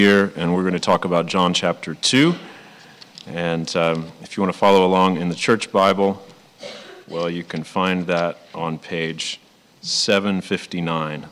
Here, and we're going to talk about John chapter 2. And if you want to follow along in the church Bible, well, you can find that on page 759.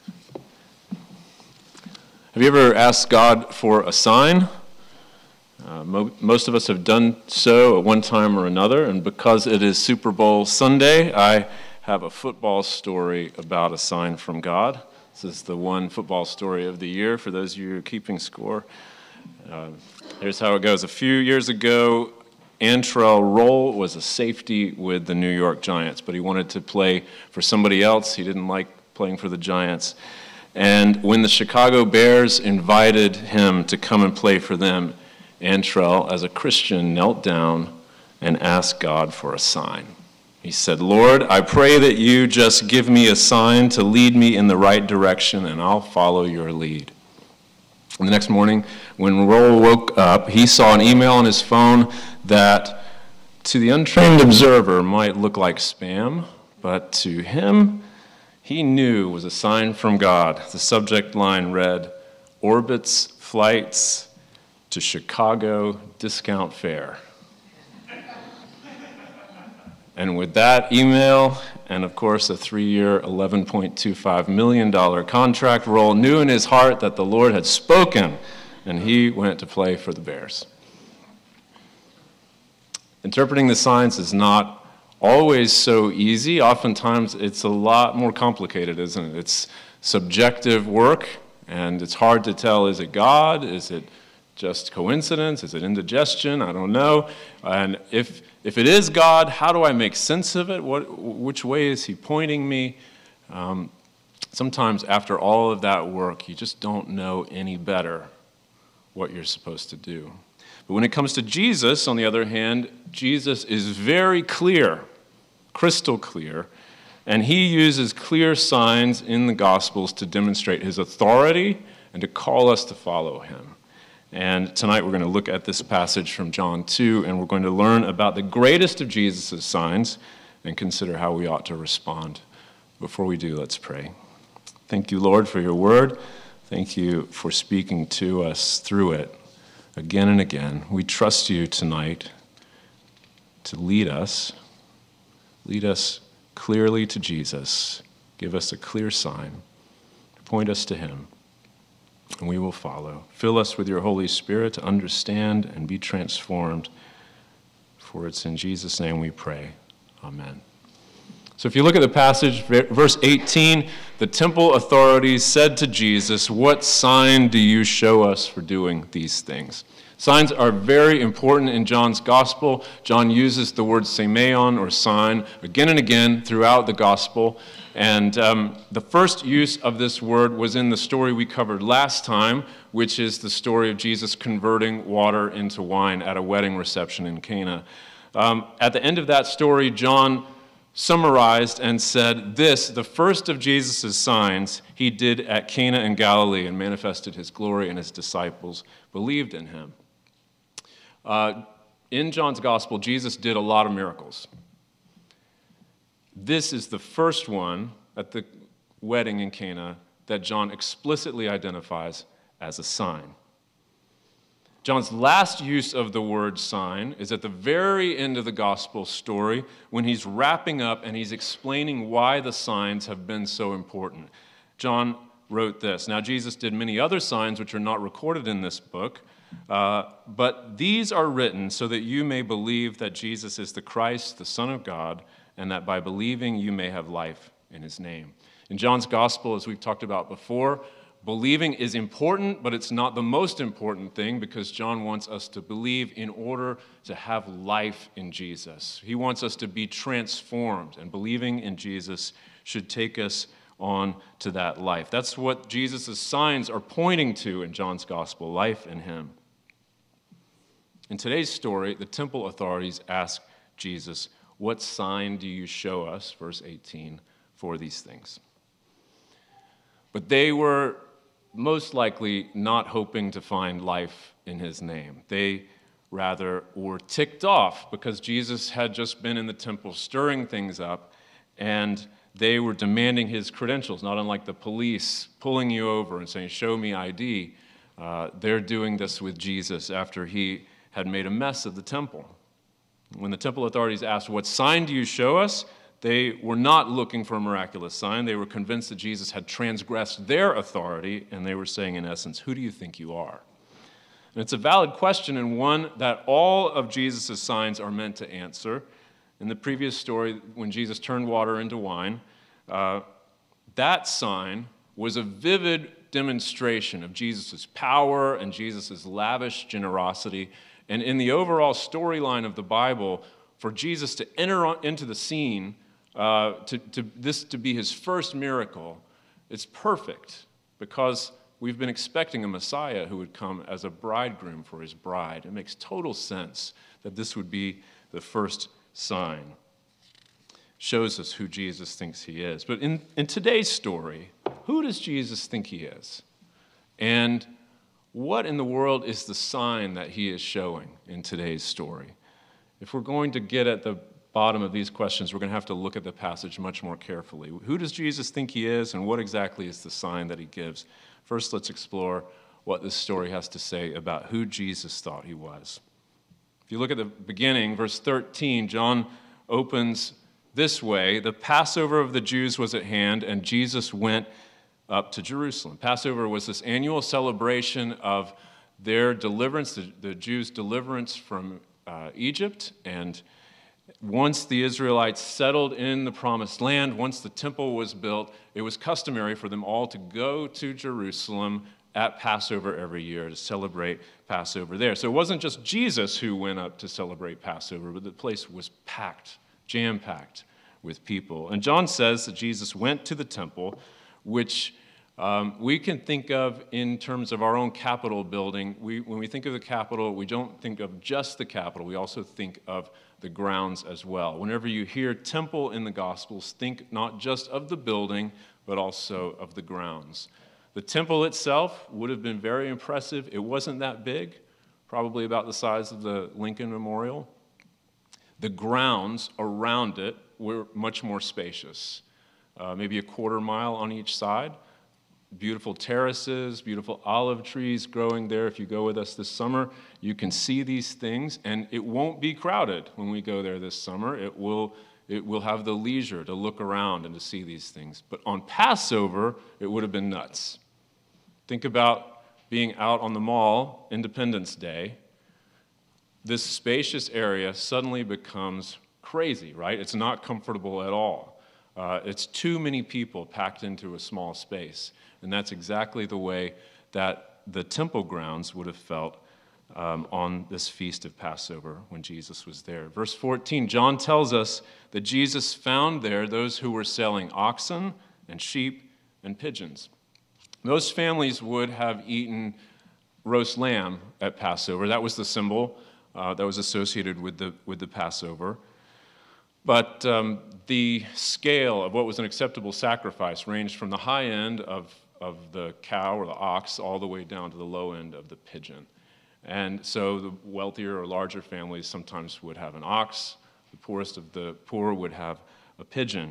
Have you ever asked God for a sign? Most of us have done so at one time or another, and because it is Super Bowl Sunday, I have a football story about a sign from God. This is the one football story of the year for those of you who are keeping score. Here's how it goes. A few years ago, Antrell Roll was a safety with the New York Giants, but he wanted to play for somebody else. He didn't like playing for the Giants. And when the Chicago Bears invited him to come and play for them, Antrell, as a Christian, knelt down and asked God for a sign. He said, "Lord, I pray that you just give me a sign to lead me in the right direction, and I'll follow your lead." And the next morning, when Roll woke up, he saw an email on his phone that, to the untrained observer, might look like spam, but to him, he knew was a sign from God. The subject line read, "Orbitz flights to Chicago discount fare." And with that email, and of course a 3-year, $11.25 million contract, Roll knew in his heart that the Lord had spoken, and he went to play for the Bears. Interpreting the signs is not always so easy. Oftentimes it's a lot more complicated, isn't it? It's subjective work, and it's hard to tell, is it God? Is it just coincidence? Is it indigestion? I don't know. And if it is God, how do I make sense of it? Which way is he pointing me? Sometimes after all of that work, you just don't know any better what you're supposed to do. But when it comes to Jesus, on the other hand, Jesus is very clear, crystal clear, and he uses clear signs in the Gospels to demonstrate his authority and to call us to follow him. And tonight we're going to look at this passage from John 2, and we're going to learn about the greatest of Jesus' signs and consider how we ought to respond. Before we do, let's pray. Thank you, Lord, for your word. Thank you for speaking to us through it again and again. We trust you tonight to lead us clearly to Jesus. Give us a clear sign. Point us to him. And we will follow. Fill us with your Holy Spirit to understand and be transformed. For it's in Jesus' name we pray. Amen. So if you look at the passage, verse 18, the temple authorities said to Jesus, "What sign do you show us for doing these things?" Signs are very important in John's gospel. John uses the word semeion, or sign, again and again throughout the gospel. And the first use of this word was in the story we covered last time, which is the story of Jesus converting water into wine at a wedding reception in Cana. At the end of that story, John summarized and said, "This, the first of Jesus' signs, he did at Cana in Galilee and manifested his glory, and his disciples believed in him." In John's gospel, Jesus did a lot of miracles. This is the first one at the wedding in Cana that John explicitly identifies as a sign. John's last use of the word sign is at the very end of the gospel story when he's wrapping up and he's explaining why the signs have been so important. John wrote this, "Now Jesus did many other signs which are not recorded in this book, but these are written so that you may believe that Jesus is the Christ, the Son of God, and that by believing you may have life in his name." In John's gospel, as we've talked about before, believing is important, but it's not the most important thing because John wants us to believe in order to have life in Jesus. He wants us to be transformed, and believing in Jesus should take us on to that life. That's what Jesus' signs are pointing to in John's gospel, life in him. In today's story, the temple authorities ask Jesus, "What sign do you show us," verse 18, "for these things?" But they were most likely not hoping to find life in his name. They rather were ticked off because Jesus had just been in the temple stirring things up, and they were demanding his credentials, not unlike the police pulling you over and saying, "Show me ID." They're doing this with Jesus after he had made a mess of the temple. When the temple authorities asked, "What sign do you show us?" they were not looking for a miraculous sign. They were convinced that Jesus had transgressed their authority, and they were saying, in essence, "Who do you think you are?" And it's a valid question, and one that all of Jesus' signs are meant to answer. In the previous story, when Jesus turned water into wine, that sign was a vivid demonstration of Jesus' power and Jesus' lavish generosity. And in the overall storyline of the Bible, for Jesus to enter into the scene, this to be his first miracle, it's perfect because we've been expecting a Messiah who would come as a bridegroom for his bride. It makes total sense that this would be the first sign. Shows us who Jesus thinks he is. But in today's story, who does Jesus think he is? And what in the world is the sign that he is showing in today's story? If we're going to get at the bottom of these questions, we're going to have to look at the passage much more carefully. Who does Jesus think he is, and what exactly is the sign that he gives? First, let's explore what this story has to say about who Jesus thought he was. If you look at the beginning, verse 13, John opens this way: "The Passover of the Jews was at hand, and Jesus went up to Jerusalem." Passover was this annual celebration of their deliverance, the Jews' deliverance from Egypt. And once the Israelites settled in the promised land, once the temple was built, it was customary for them all to go to Jerusalem at Passover every year to celebrate Passover there. So it wasn't just Jesus who went up to celebrate Passover, but the place was packed, jam-packed with people. And John says that Jesus went to the temple, which we can think of in terms of our own Capitol building. When we think of the Capitol, we don't think of just the Capitol. We also think of the grounds as well. Whenever you hear temple in the Gospels, think not just of the building, but also of the grounds. The temple itself would have been very impressive. It wasn't that big, probably about the size of the Lincoln Memorial. The grounds around it were much more spacious, maybe a quarter mile on each side. Beautiful terraces, beautiful olive trees growing there. If you go with us this summer, you can see these things, and it won't be crowded when we go there this summer. It will have the leisure to look around and to see these things. But on Passover, it would have been nuts. Think about being out on the mall, Independence Day. This spacious area suddenly becomes crazy, right? It's not comfortable at all. It's too many people packed into a small space. And that's exactly the way that the temple grounds would have felt on this feast of Passover when Jesus was there. Verse 14, John tells us that Jesus found there those who were selling oxen and sheep and pigeons. Most families would have eaten roast lamb at Passover. That was the symbol that was associated with the Passover. But the scale of what was an acceptable sacrifice ranged from the high end of the cow or the ox all the way down to the low end of the pigeon. And so the wealthier or larger families sometimes would have an ox. The poorest of the poor would have a pigeon.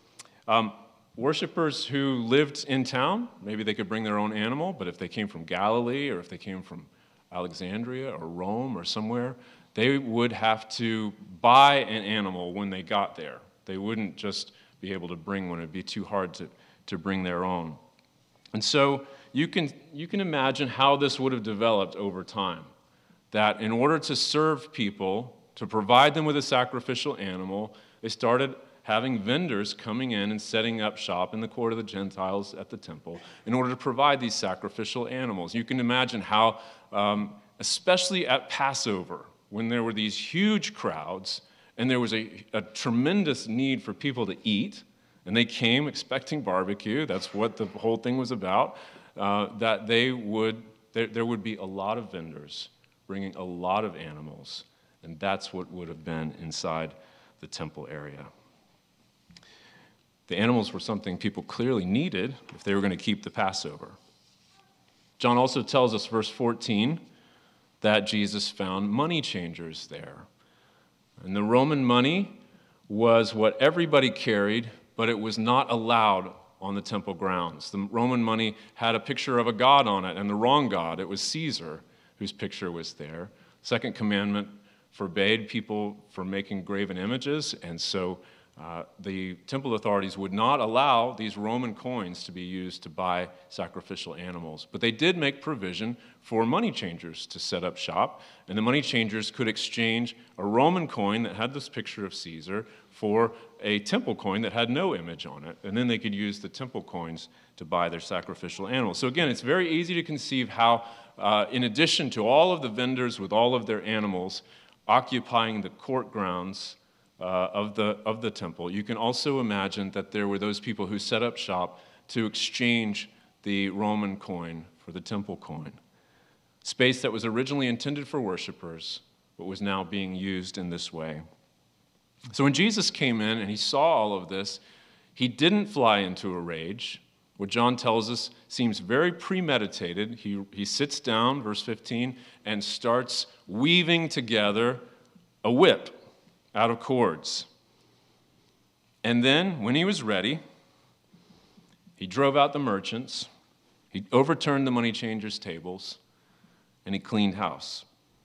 Worshippers who lived in town, maybe they could bring their own animal, but if they came from Galilee or if they came from Alexandria or Rome or somewhere, they would have to buy an animal when they got there. They wouldn't just be able to bring one. It would be too hard to bring their own. And so you can imagine how this would have developed over time, that in order to serve people, to provide them with a sacrificial animal, they started having vendors coming in and setting up shop in the court of the Gentiles at the temple in order to provide these sacrificial animals. You can imagine how, especially at Passover, when there were these huge crowds and there was a tremendous need for people to eat, and they came expecting barbecue, that's what the whole thing was about, that there would be a lot of vendors bringing a lot of animals, and that's what would have been inside the temple area. The animals were something people clearly needed if they were going to keep the Passover. John also tells us, verse 14, that Jesus found money changers there. And the Roman money was what everybody carried, but it was not allowed on the temple grounds. The Roman money had a picture of a god on it, and the wrong god. It was Caesar whose picture was there. Second commandment forbade people from making graven images, and so the temple authorities would not allow these Roman coins to be used to buy sacrificial animals. But they did make provision for money changers to set up shop, and the money changers could exchange a Roman coin that had this picture of Caesar for a temple coin that had no image on it, and then they could use the temple coins to buy their sacrificial animals. So again, it's very easy to conceive how, in addition to all of the vendors with all of their animals occupying the court grounds of the temple, you can also imagine that there were those people who set up shop to exchange the Roman coin for the temple coin. Space that was originally intended for worshipers, but was now being used in this way. So when Jesus came in and he saw all of this, he didn't fly into a rage. What John tells us seems very premeditated. He sits down, verse 15, and starts weaving together a whip out of cords. And then, when he was ready, he drove out the merchants, he overturned the money changers' tables, and he cleaned house.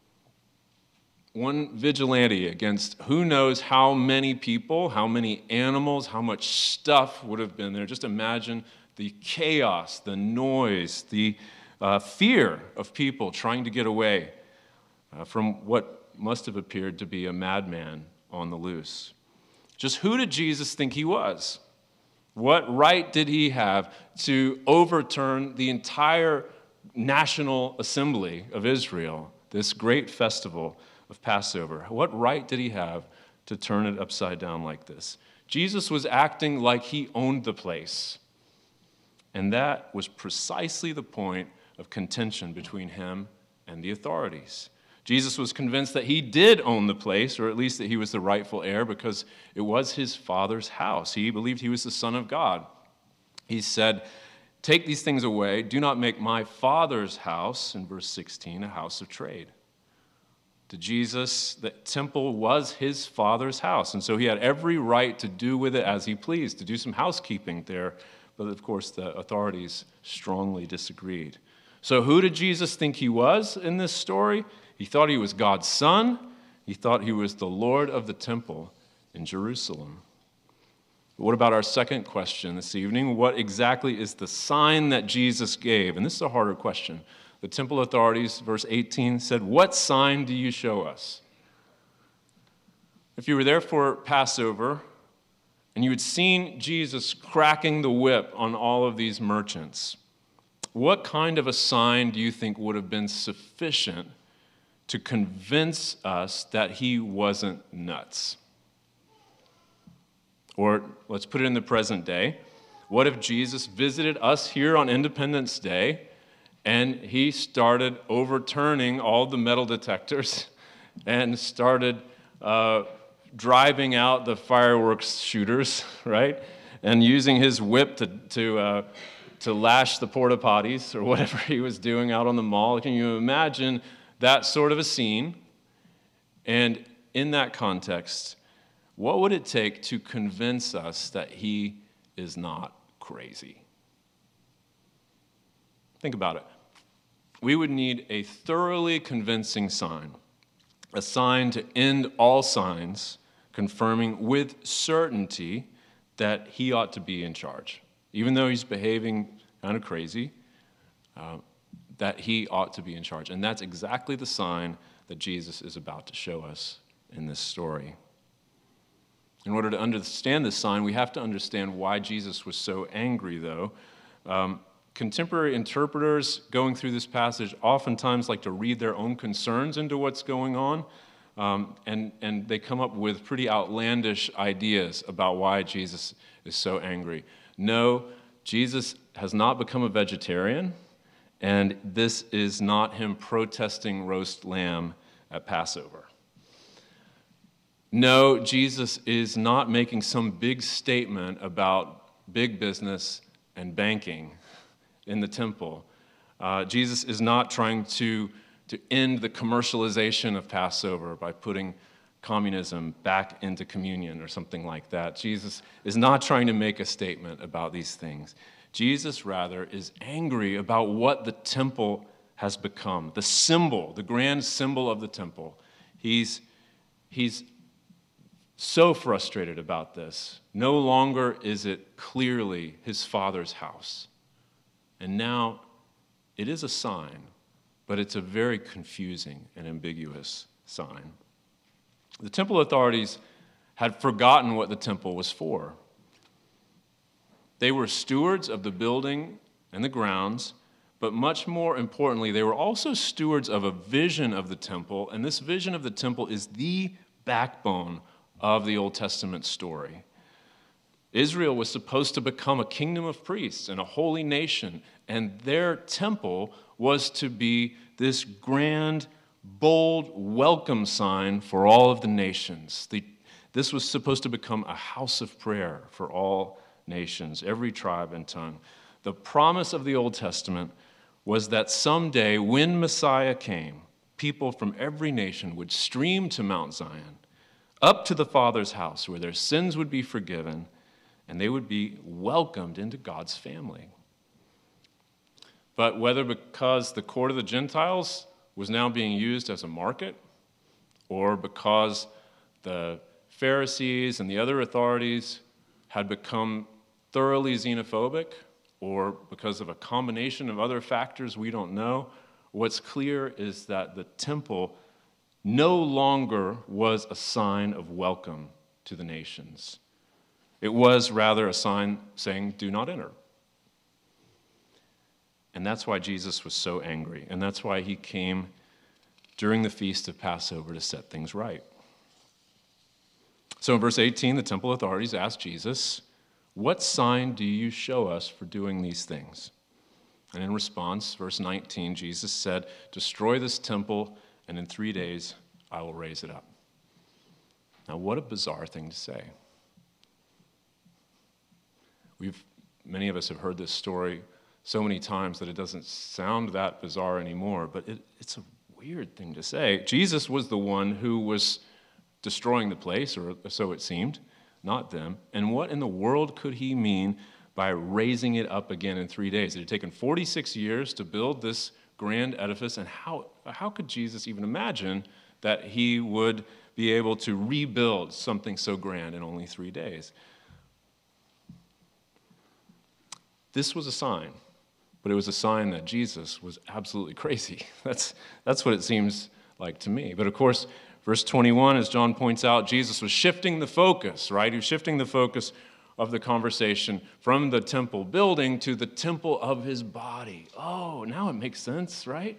One vigilante against who knows how many people, how many animals, how much stuff would have been there. Just imagine the chaos, the noise, the fear of people trying to get away from what must have appeared to be a madman on the loose. Just who did Jesus think he was? What right did he have to overturn the entire national assembly of Israel, this great festival of Passover? What right did he have to turn it upside down like this? Jesus was acting like he owned the place. And that was precisely the point of contention between him and the authorities. Jesus was convinced that he did own the place, or at least that he was the rightful heir, because it was his Father's house. He believed he was the Son of God. He said, "Take these things away. Do not make my Father's house," in verse 16, a house of trade. To Jesus, the temple was his Father's house, and so he had every right to do with it as he pleased, to do some housekeeping there. But of course, the authorities strongly disagreed. So who did Jesus think he was in this story? He thought he was God's son. He thought he was the Lord of the temple in Jerusalem. But what about our second question this evening? What exactly is the sign that Jesus gave? And this is a harder question. The temple authorities, verse 18, said, "What sign do you show us?" If you were there for Passover, and you had seen Jesus cracking the whip on all of these merchants, what kind of a sign do you think would have been sufficient to convince us that he wasn't nuts? Or let's put it in the present day. What if Jesus visited us here on Independence Day and he started overturning all the metal detectors and started driving out the fireworks shooters, right? And using his whip to lash the porta potties or whatever he was doing out on the mall? Can you imagine that sort of a scene? And in that context, what would it take to convince us that he is not crazy? Think about it. We would need a thoroughly convincing sign, a sign to end all signs, confirming with certainty that he ought to be in charge. Even though he's behaving kind of crazy, that he ought to be in charge. And that's exactly the sign that Jesus is about to show us in this story. In order to understand this sign, we have to understand why Jesus was so angry, though. Contemporary interpreters going through this passage oftentimes like to read their own concerns into what's going on, and they come up with pretty outlandish ideas about why Jesus is so angry. No, Jesus has not become a vegetarian, and this is not him protesting roast lamb at Passover. No, Jesus is not making some big statement about big business and banking in the temple. Jesus is not trying to end the commercialization of Passover by putting communism back into communion or something like that. Jesus is not trying to make a statement about these things. Jesus, rather, is angry about what the temple has become, the symbol, the grand symbol of the temple. He's so frustrated about this. No longer is it clearly his Father's house. And now it is a sign, but it's a very confusing and ambiguous sign. The temple authorities had forgotten what the temple was for. They were stewards of the building and the grounds, but much more importantly, they were also stewards of a vision of the temple, and this vision of the temple is the backbone of the Old Testament story. Israel was supposed to become a kingdom of priests and a holy nation, and their temple was to be this grand, bold welcome sign for all of the nations. This was supposed to become a house of prayer for all nations, every tribe and tongue. The promise of the Old Testament was that someday, when Messiah came, people from every nation would stream to Mount Zion, up to the Father's house, where their sins would be forgiven, and they would be welcomed into God's family. But whether because the court of the Gentiles was now being used as a market, or because the Pharisees and the other authorities had become thoroughly xenophobic, or because of a combination of other factors we don't know, what's clear is that the temple no longer was a sign of welcome to the nations. It was rather a sign saying, "Do not enter." And that's why Jesus was so angry, and that's why he came during the feast of Passover to set things right. So in verse 18, the temple authorities asked Jesus, "What sign do you show us for doing these things?" And in response, verse 19, Jesus said, "Destroy this temple, and in 3 days I will raise it up." Now, what a bizarre thing to say. Many of us have heard this story so many times that it doesn't sound that bizarre anymore, but it's a weird thing to say. Jesus was the one who was destroying the place, or so it seemed, not them. And what in the world could he mean by raising it up again in 3 days? It had taken 46 years to build this grand edifice, and how could Jesus even imagine that he would be able to rebuild something so grand in only 3 days? This was a sign, but it was a sign that Jesus was absolutely crazy. That's what it seems like to me. But of course, verse 21, as John points out, Jesus was shifting the focus, right? He was shifting the focus of the conversation from the temple building to the temple of his body. Oh, now it makes sense, right?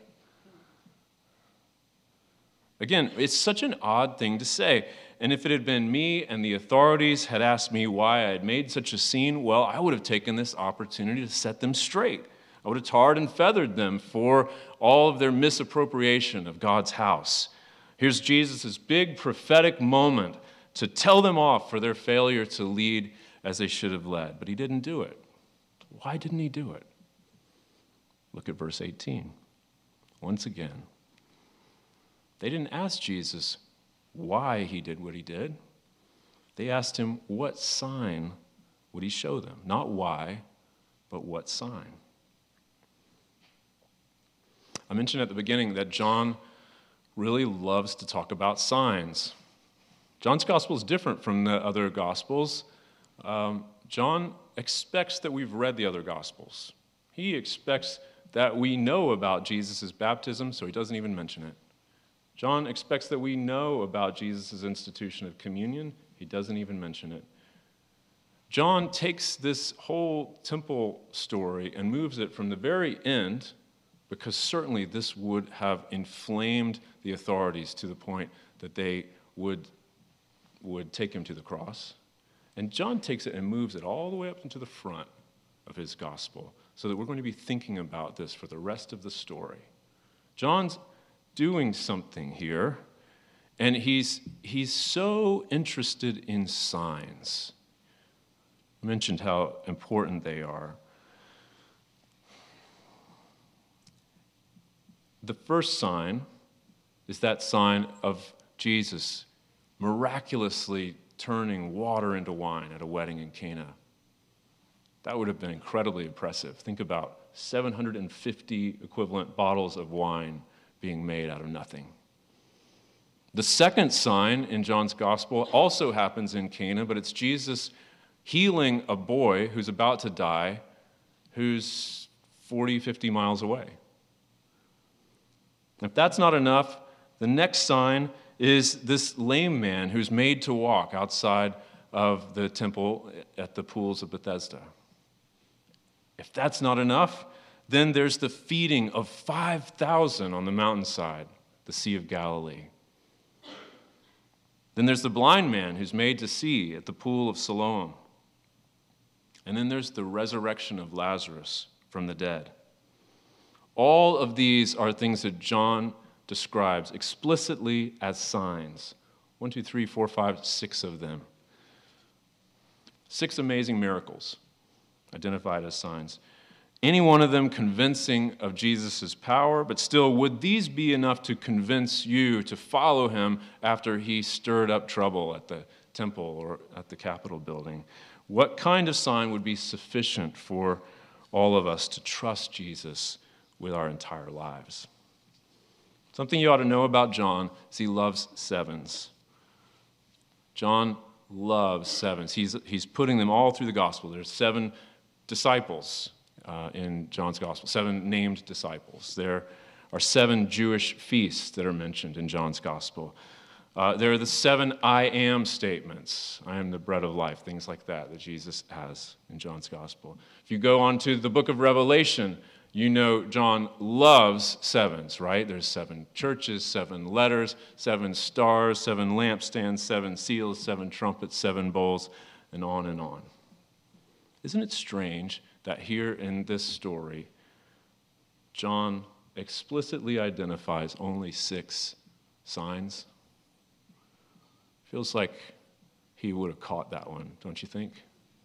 Again, it's such an odd thing to say. And if it had been me and the authorities had asked me why I had made such a scene, well, I would have taken this opportunity to set them straight. I would have tarred and feathered them for all of their misappropriation of God's house. Here's Jesus' big prophetic moment to tell them off for their failure to lead as they should have led. But he didn't do it. Why didn't he do it? Look at verse 18. Once again, they didn't ask Jesus why he did what he did. They asked him what sign would he show them. Not why, but what sign. I mentioned at the beginning that John really loves to talk about signs. John's gospel is different from the other gospels. John expects that we've read the other gospels. He expects that we know about Jesus' baptism, so he doesn't even mention it. John expects that we know about Jesus' institution of communion. He doesn't even mention it. John takes this whole temple story and moves it from the very end, because certainly this would have inflamed the authorities to the point that they would take him to the cross. And John takes it and moves it all the way up into the front of his gospel, so that we're going to be thinking about this for the rest of the story. John's doing something here, and he's so interested in signs. I mentioned how important they are. The first sign is that sign of Jesus miraculously turning water into wine at a wedding in Cana. That would have been incredibly impressive. Think about 750 equivalent bottles of wine being made out of nothing. The second sign in John's gospel also happens in Cana, but it's Jesus healing a boy who's about to die, who's 40, 50 miles away. If that's not enough, the next sign is this lame man who's made to walk outside of the temple at the pools of Bethesda. If that's not enough, then there's the feeding of 5,000 on the mountainside, the Sea of Galilee. Then there's the blind man who's made to see at the pool of Siloam. And then there's the resurrection of Lazarus from the dead. All of these are things that John describes explicitly as signs. 1, 2, 3, 4, 5, 6 of them. 6 amazing miracles identified as signs. Any one of them convincing of Jesus' power, but still, would these be enough to convince you to follow him after he stirred up trouble at the temple or at the Capitol building? What kind of sign would be sufficient for all of us to trust Jesus with our entire lives? Something you ought to know about John is he loves sevens. John loves sevens. He's putting them all through the gospel. There's 7 disciples in John's gospel, 7 named disciples. There are 7 Jewish feasts that are mentioned in John's gospel. There are the 7 I am statements. I am the bread of life, things like that Jesus has in John's gospel. If you go on to the book of Revelation, you know John loves sevens, right? There's 7 churches, 7 letters, 7 stars, 7 lampstands, 7 seals, 7 trumpets, 7 bowls, and on and on. Isn't it strange that here in this story, John explicitly identifies only 6 signs? Feels like he would have caught that one, don't you think?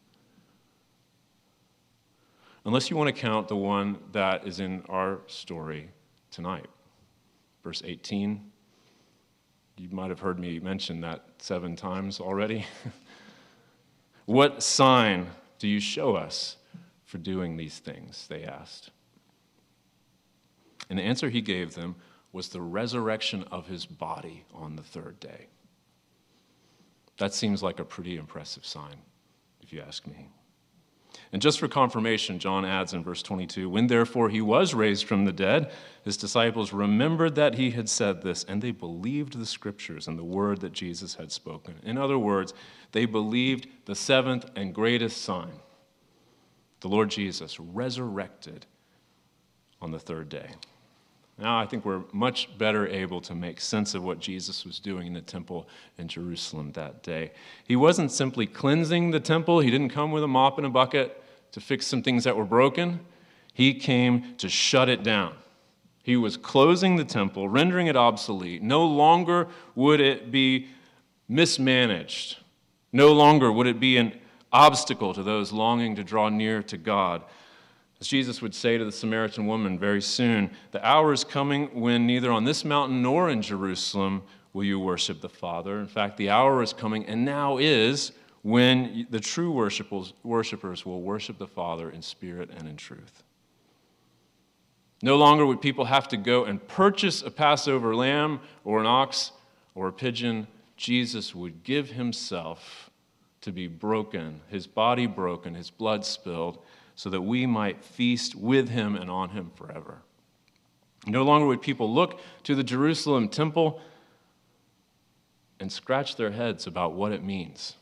Unless you want to count the one that is in our story tonight. Verse 18. You might have heard me mention that 7 times already. What sign do you show us for doing these things? They asked. And the answer he gave them was the resurrection of his body on the 3rd day. That seems like a pretty impressive sign, if you ask me. And just for confirmation, John adds in verse 22, when therefore he was raised from the dead, his disciples remembered that he had said this, and they believed the scriptures and the word that Jesus had spoken. In other words, they believed the 7th and greatest sign, the Lord Jesus resurrected on the 3rd day. Now I think we're much better able to make sense of what Jesus was doing in the temple in Jerusalem that day. He wasn't simply cleansing the temple. He didn't come with a mop and a bucket to fix some things that were broken. He came to shut it down. He was closing the temple, rendering it obsolete. No longer would it be mismanaged. No longer would it be an obstacle to those longing to draw near to God. As Jesus would say to the Samaritan woman very soon, the hour is coming when neither on this mountain nor in Jerusalem will you worship the Father. In fact, the hour is coming, and now is, when the true worshipers will worship the Father in spirit and in truth. No longer would people have to go and purchase a Passover lamb or an ox or a pigeon. Jesus would give himself to be broken, his body broken, his blood spilled, so that we might feast with him and on him forever. No longer would people look to the Jerusalem temple and scratch their heads about what it means.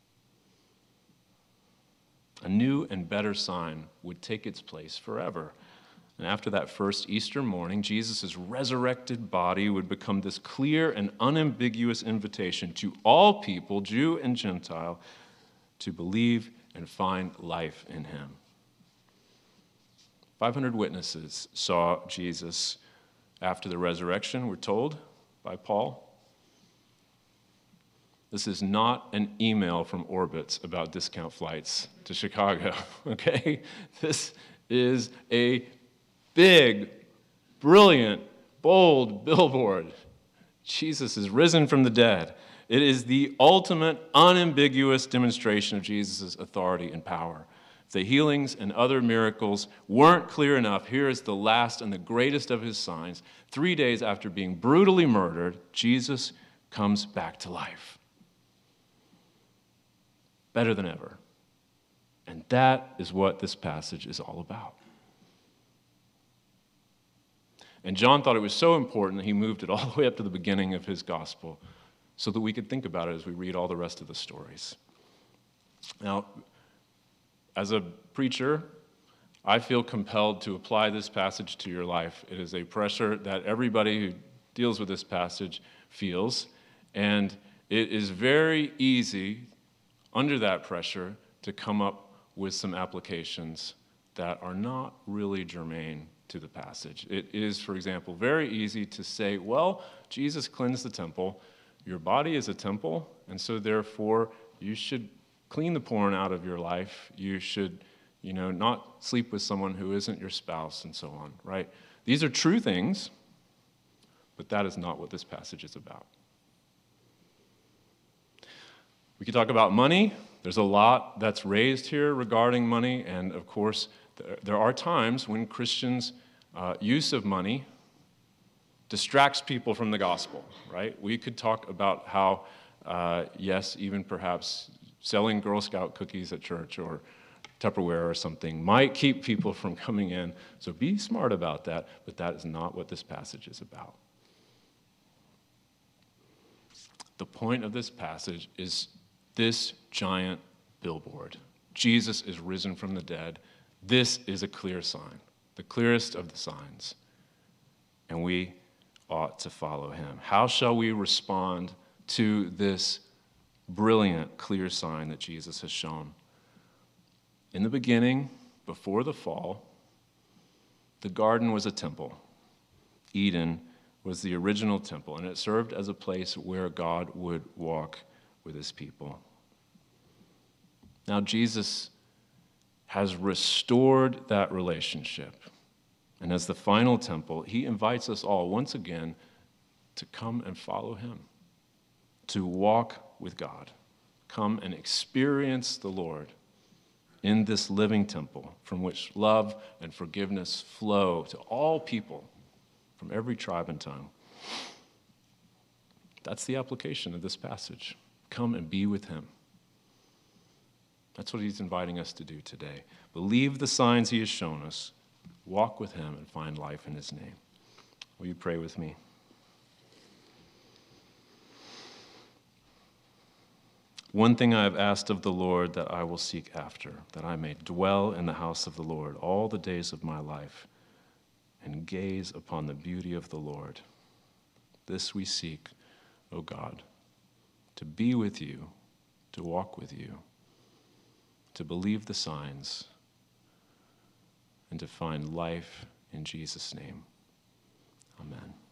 A new and better sign would take its place forever. And after that first Easter morning, Jesus' resurrected body would become this clear and unambiguous invitation to all people, Jew and Gentile, to believe and find life in him. 500 witnesses saw Jesus after the resurrection, we're told by Paul. This is not an email from Orbitz about discount flights to Chicago, okay? This is a big, brilliant, bold billboard. Jesus is risen from the dead. It is the ultimate, unambiguous demonstration of Jesus' authority and power. If the healings and other miracles weren't clear enough, here is the last and the greatest of his signs. 3 days after being brutally murdered, Jesus comes back to life. Better than ever. And that is what this passage is all about. And John thought it was so important that he moved it all the way up to the beginning of his gospel so that we could think about it as we read all the rest of the stories. Now, as a preacher, I feel compelled to apply this passage to your life. It is a pressure that everybody who deals with this passage feels, and it is very easy under that pressure to come up with some applications that are not really germane to the passage. It is, for example, very easy to say, well, Jesus cleansed the temple. Your body is a temple, and so therefore you should clean the porn out of your life. You should, not sleep with someone who isn't your spouse and so on, right? These are true things, but that is not what this passage is about. We could talk about money. There's a lot that's raised here regarding money, and of course, there are times when Christians' use of money distracts people from the gospel, right? We could talk about how, yes, even perhaps selling Girl Scout cookies at church or Tupperware or something might keep people from coming in. So be smart about that, but that is not what this passage is about. The point of this passage is this giant billboard. Jesus is risen from the dead. This is a clear sign, the clearest of the signs, and we ought to follow him. How shall we respond to this brilliant, clear sign that Jesus has shown? In the beginning, before the fall, the garden was a temple. Eden was the original temple, and it served as a place where God would walk with his people. Now, Jesus has restored that relationship. And as the final temple, he invites us all once again to come and follow him, to walk with God. Come and experience the Lord in this living temple from which love and forgiveness flow to all people from every tribe and tongue. That's the application of this passage. Come and be with him. That's what he's inviting us to do today. Believe the signs he has shown us, walk with him, and find life in his name. Will you pray with me? One thing I have asked of the Lord that I will seek after, that I may dwell in the house of the Lord all the days of my life and gaze upon the beauty of the Lord. This we seek, O God, to be with you, to walk with you, to believe the signs, and to find life in Jesus' name. Amen.